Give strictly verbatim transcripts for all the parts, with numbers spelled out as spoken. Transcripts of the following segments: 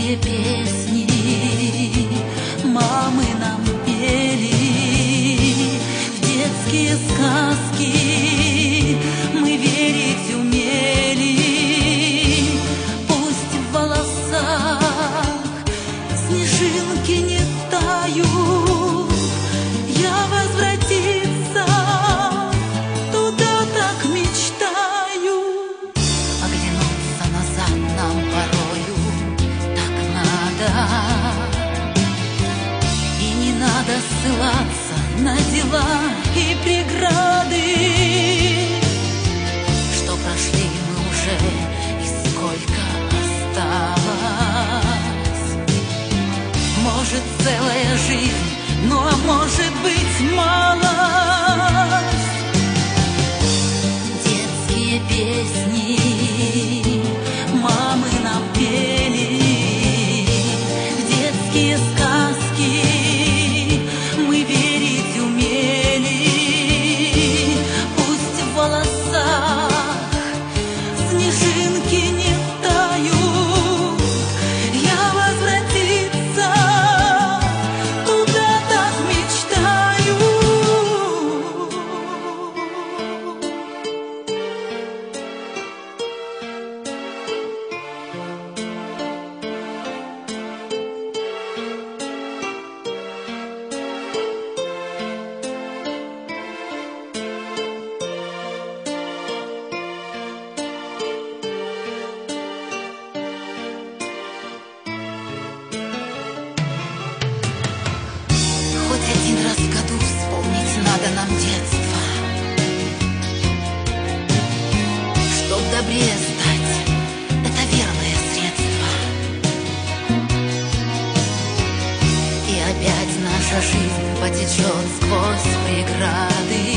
детские песни мамы нам пели, в детские сказки мы верить умели. Пусть в волосах снежинки не тают, я возвратиться туда так мечтаю. Оглянуться назад нам порою так надо, и не надо ссылаться на дела и преграды, что прошли мы уже и сколько осталось. Может, целая жизнь, ну а может быть малость. Детские песни мамы нам пели, в детские сказки мы верить умели. Пусть в волосах снежинки не тают, я возвратиться туда так мечтаю. Хоть один раз в году вспомнить надо нам детство, чтоб добрее стать, это верное средство. И опять наша жизнь потечет сквозь преграды.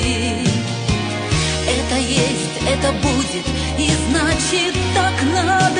Это есть, это будет, и значит так надо.